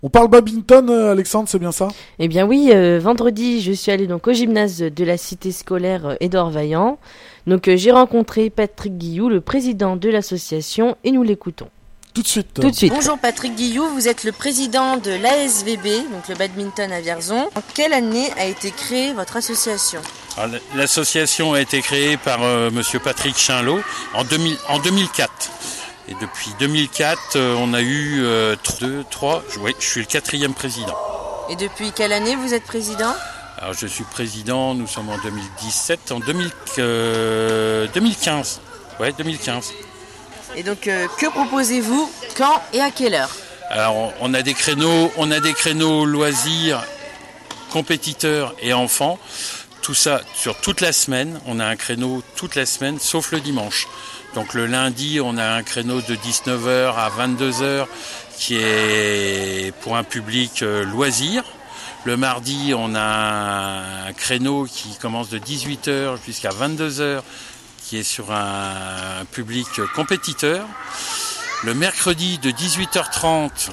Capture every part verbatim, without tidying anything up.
On parle badminton, euh, Alexandre, c'est bien ça ? Eh bien oui, euh, vendredi, je suis allée donc au gymnase de la cité scolaire euh, Édouard Vaillant. Donc euh, j'ai rencontré Patrick Guilloux, le président de l'association, et nous l'écoutons. Tout de suite. Tout de suite. Bonjour Patrick Guilloux, vous êtes le président de l'A S V B, donc le badminton à Vierzon. En quelle année a été créée votre association ? Alors, l'association a été créée par euh, monsieur Patrick Chinlot en, deux mille, en deux mille quatre. Et depuis deux mille quatre, euh, on a eu euh, deux, trois, oui, je suis le quatrième président. Et depuis quelle année vous êtes président ? Alors je suis président, nous sommes en deux mille dix-sept, en deux mille, euh, deux mille quinze. Ouais, deux mille quinze. Et donc, euh, que proposez-vous, quand et à quelle heure ? Alors, on a des créneaux, on a des créneaux loisirs, compétiteurs et enfants. Tout ça sur toute la semaine. On a un créneau toute la semaine, sauf le dimanche. Donc, le lundi, on a un créneau de dix-neuf heures à vingt-deux heures qui est pour un public euh, loisir. Le mardi, on a un créneau qui commence de dix-huit heures jusqu'à vingt-deux heures. Qui est sur un public compétiteur. Le mercredi de dix-huit heures trente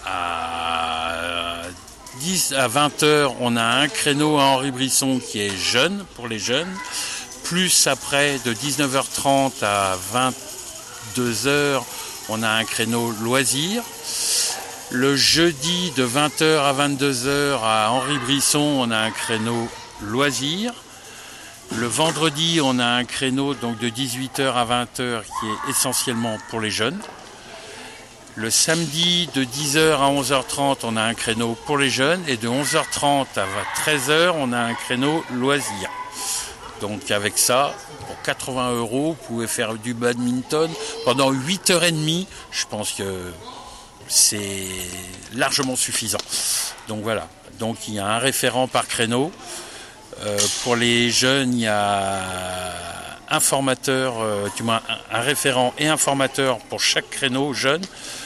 à, dix, à vingt heures, on a un créneau à Henri Brisson qui est jeune, pour les jeunes. Plus après, de dix-neuf heures trente à vingt-deux heures, on a un créneau loisir. Le jeudi de vingt heures à vingt-deux heures à Henri Brisson, on a un créneau loisir. Le vendredi, on a un créneau donc de dix-huit heures à vingt heures qui est essentiellement pour les jeunes. Le samedi, de dix heures à onze heures trente, on a un créneau pour les jeunes. Et de onze heures trente à treize heures, on a un créneau loisir. Donc avec ça, pour quatre-vingts euros, vous pouvez faire du badminton pendant huit heures trente. Je pense que c'est largement suffisant. Donc voilà. Donc il y a un référent par créneau. Euh, pour les jeunes, il y a un formateur, euh, du moins un, un référent et un formateur pour chaque créneau jeune.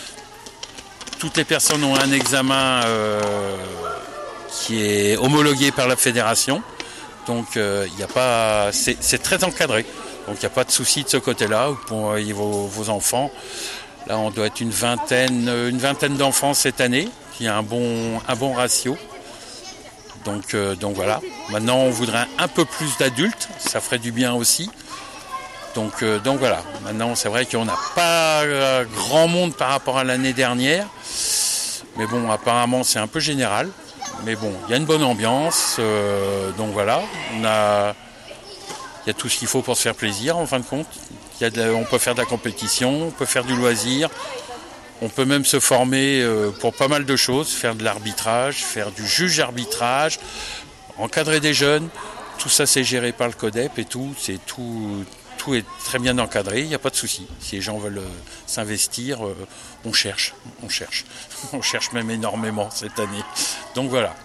Toutes les personnes ont un examen euh, qui est homologué par la fédération. Donc euh, il y a pas, c'est, c'est très encadré. Donc il n'y a pas de souci de ce côté-là. Vous pouvez envoyer vos, vos enfants. Là, on doit être une vingtaine, une vingtaine d'enfants cette année, qui a un bon, un bon ratio. Donc, euh, donc voilà. Maintenant, on voudrait un peu plus d'adultes. Ça ferait du bien aussi. Donc, euh, donc voilà. Maintenant, c'est vrai qu'on n'a pas euh, grand monde par rapport à l'année dernière. Mais bon, apparemment, c'est un peu général. Mais bon, il y a une bonne ambiance. Euh, donc voilà. On a, il y a tout ce qu'il faut pour se faire plaisir, en fin de compte. Il y a de la, on peut faire de la compétition, on peut faire du loisir. On peut même se former pour pas mal de choses, faire de l'arbitrage, faire du juge arbitrage, encadrer des jeunes. Tout ça, c'est géré par le CODEP et tout. C'est tout, tout est très bien encadré. Il n'y a pas de souci. Si les gens veulent s'investir, on cherche, on cherche, on cherche même énormément cette année. Donc voilà.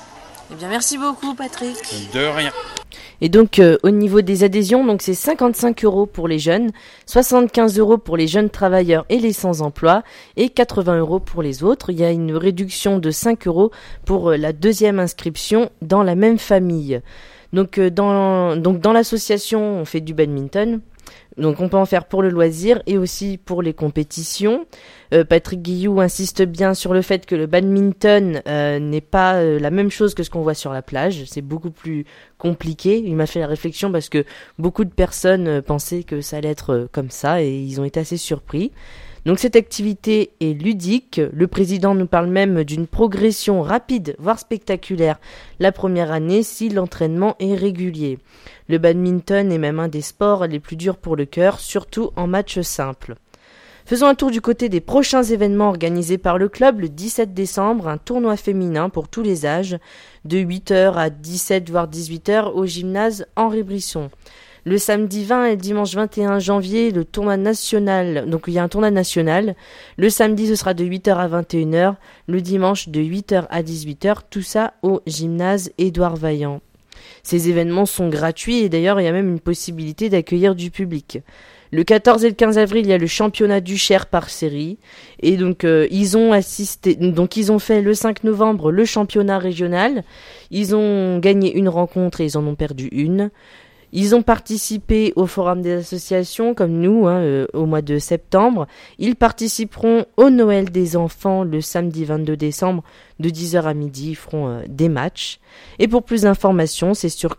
Eh bien, merci beaucoup, Patrick. De rien. Et donc euh, au niveau des adhésions, donc c'est cinquante-cinq euros pour les jeunes, soixante-quinze euros pour les jeunes travailleurs et les sans-emploi et quatre-vingts euros pour les autres. Il y a une réduction de cinq euros pour euh, la deuxième inscription dans la même famille. Donc, euh, dans, donc dans l'association, on fait du badminton. Donc on peut en faire pour le loisir et aussi pour les compétitions. Euh, Patrick Guilloux insiste bien sur le fait que le badminton euh, n'est pas euh, la même chose que ce qu'on voit sur la plage. C'est beaucoup plus compliqué. Il m'a fait la réflexion parce que beaucoup de personnes euh, pensaient que ça allait être euh, comme ça et ils ont été assez surpris. Donc cette activité est ludique. Le président nous parle même d'une progression rapide, voire spectaculaire, la première année si l'entraînement est régulier. Le badminton est même un des sports les plus durs pour le cœur, surtout en match simple. Faisons un tour du côté des prochains événements organisés par le club. Le dix-sept décembre, un tournoi féminin pour tous les âges, de huit heures à dix-sept voire dix-huit heures au gymnase Henri Brisson. Le samedi vingt et dimanche vingt et un janvier, le tournoi national. Donc il y a un tournoi national. Le samedi, ce sera de huit heures à vingt et une heures. Le dimanche, de huit heures à dix-huit heures. Tout ça au gymnase Édouard Vaillant. Ces événements sont gratuits et d'ailleurs, il y a même une possibilité d'accueillir du public. Le quatorze et le quinze avril, il y a le championnat du Cher par série. Et donc, euh, ils ont assisté, donc ils ont fait le cinq novembre le championnat régional. Ils ont gagné une rencontre et ils en ont perdu une. Ils ont participé au forum des associations, comme nous, hein, euh, au mois de septembre. Ils participeront au Noël des enfants le samedi vingt-deux décembre, de dix heures à midi. Ils feront euh, des matchs. Et pour plus d'informations, c'est sur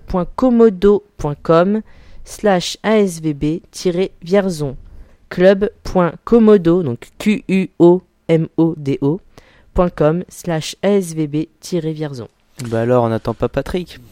club.komodo.com slash asvb-vierzon. club.komodo, donc Q U O M O D O, .com slash asvb-vierzon. Bah alors, on n'attend pas Patrick.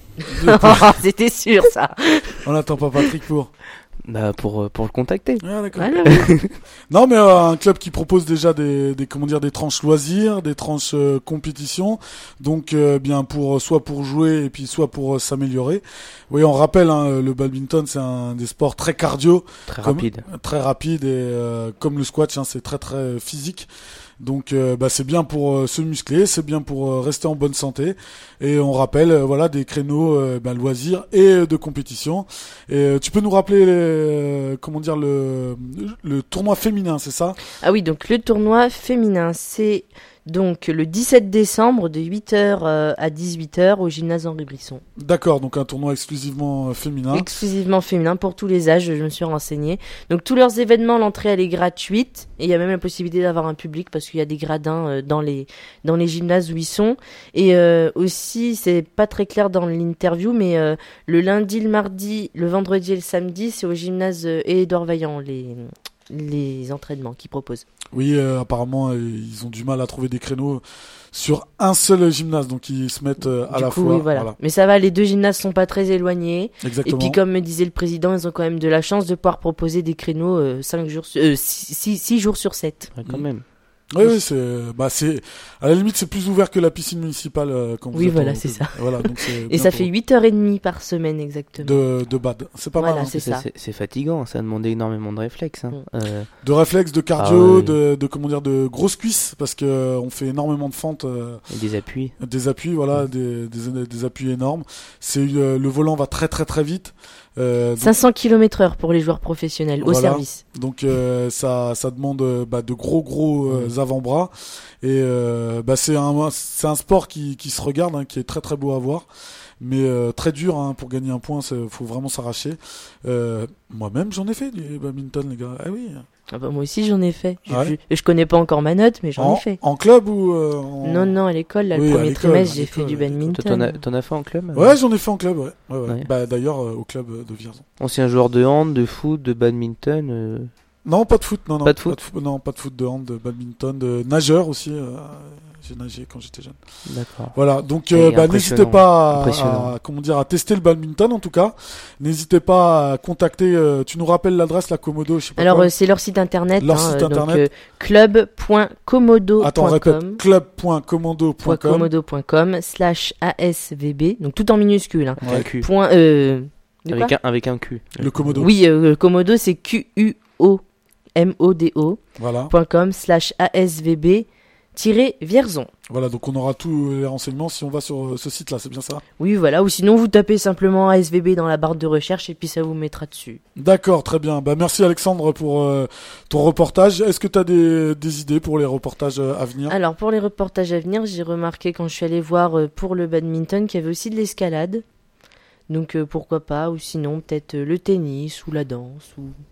C'était sûr, ça. On n'attend pas Patrick pour. Bah pour, pour le contacter. Ah, d'accord. Voilà, oui. Non, mais euh, un club qui propose déjà des, des comment dire des tranches loisirs, des tranches euh, compétition, donc euh, bien pour soit pour jouer et puis soit pour euh, s'améliorer. Oui, on rappelle, hein, le badminton c'est un des sports très cardio, Très comme- rapide. très rapide et euh, comme le squash, hein, c'est très très physique. Donc euh, bah, c'est bien pour euh, se muscler, c'est bien pour euh, rester en bonne santé. Et on rappelle euh, voilà des créneaux euh, bah, loisirs et euh, de compétition. Et euh, tu peux nous rappeler euh, comment dire le le tournoi féminin, c'est ça? Ah oui, donc le tournoi féminin, c'est donc le dix-sept décembre de huit heures euh, à dix-huit heures au gymnase Henri Brisson. D'accord, donc un tournoi exclusivement euh, féminin. Exclusivement féminin pour tous les âges, je me suis renseignée. Donc tous leurs événements, l'entrée elle est gratuite et il y a même la possibilité d'avoir un public parce qu'il y a des gradins euh, dans les dans les gymnases où ils sont. Et euh, aussi, c'est pas très clair dans l'interview, mais euh, le lundi, le mardi, le vendredi et le samedi, c'est au gymnase euh, Édouard Vaillant les les entraînements qu'ils proposent. Oui, euh, apparemment euh, ils ont du mal à trouver des créneaux sur un seul gymnase, donc ils se mettent euh, à Du la coup, fois. oui, voilà. Mais ça va, les deux gymnases sont pas très éloignés. Exactement. Et puis, comme me disait le président, ils ont quand même de la chance de pouvoir proposer des créneaux euh, cinq jours, sur- euh, six jours sur sept. Ouais, quand Mm. même. Oui, oui, c'est, bah, c'est, à la limite, c'est plus ouvert que la piscine municipale, euh, quand vous Oui, êtes voilà, au- c'est ça. Voilà, donc c'est Et bien ça pour- fait huit heures trente par semaine exactement. de, de bad. C'est pas Voilà, mal, hein. c'est ça. C'est, c'est fatigant, ça demande énormément de réflexes. Hein. Mm. Euh, De réflexes, de cardio, Ah ouais. de, de, comment dire, de grosses cuisses, parce que euh, on fait énormément de fentes, euh, et des appuis. des appuis, voilà, des, des, des appuis énormes. C'est, euh, le volant va très très très vite. Euh, donc, cinq cents kilomètres heure pour les joueurs professionnels au Voilà. service. Donc euh, ça, ça demande euh, bah, de gros gros euh, avant-bras et euh, bah, c'est un, c'est un sport qui, qui se regarde, hein, qui est très très beau à voir, mais euh, très dur, hein, pour gagner un point, il faut vraiment s'arracher. Euh, moi-même j'en ai fait du badminton, les gars. Ah oui. Ah bah, moi aussi j'en ai fait. Je, Ouais. je, je connais pas encore ma note, mais j'en En, ai fait. en club ou euh, en... Non, non, à l'école, là, Oui, le à premier l'école, trimestre, à j'ai fait l'école, du à l'école. Toi, t'en as, badminton. t'en as fait en club? Ouais, j'en ai fait en club, ouais. ouais, ouais. Ouais. Bah d'ailleurs euh, au club de Vierzon. Ancien joueur de hand, de foot, de badminton. euh, Non, pas de foot, non, non. Pas de foot. Non, pas de foot, de hand, de badminton, de nageur aussi. euh, j'ai nagé quand j'étais jeune. D'accord. Voilà, donc Et euh, bah, n'hésitez impressionnant. pas à, Impressionnant. à- comment dire à tester le badminton en tout cas. N'hésitez pas à contacter. euh, tu nous rappelles l'adresse, la Komodo, je sais pas Alors, quoi. euh, c'est leur site internet. Leur hein, site euh, donc, internet. euh, club.komodo.com. Attends, répète. club.commando.com. .komodo.com slash asvb, donc tout en minuscule. Hein. Avec Ouais. un Q. Point, euh, de quoi Avec un, avec un Q. Le Komodo. Oui, euh, Komodo, c'est Q U O M O D O Voilà. point com slash asvb Vierzon. Voilà, donc on aura tous les renseignements si on va sur euh, ce site-là, c'est bien ça. Oui, voilà. Ou sinon, vous tapez simplement A S V B dans la barre de recherche et puis ça vous mettra dessus. D'accord, très bien. Bah merci Alexandre pour euh, ton reportage. Est-ce que tu as des, des idées pour les reportages euh, à venir? Alors, pour les reportages à venir, j'ai remarqué quand je suis allée voir euh, pour le badminton qu'il y avait aussi de l'escalade. Donc, euh, pourquoi pas. Ou sinon, peut-être euh, le tennis ou la danse ou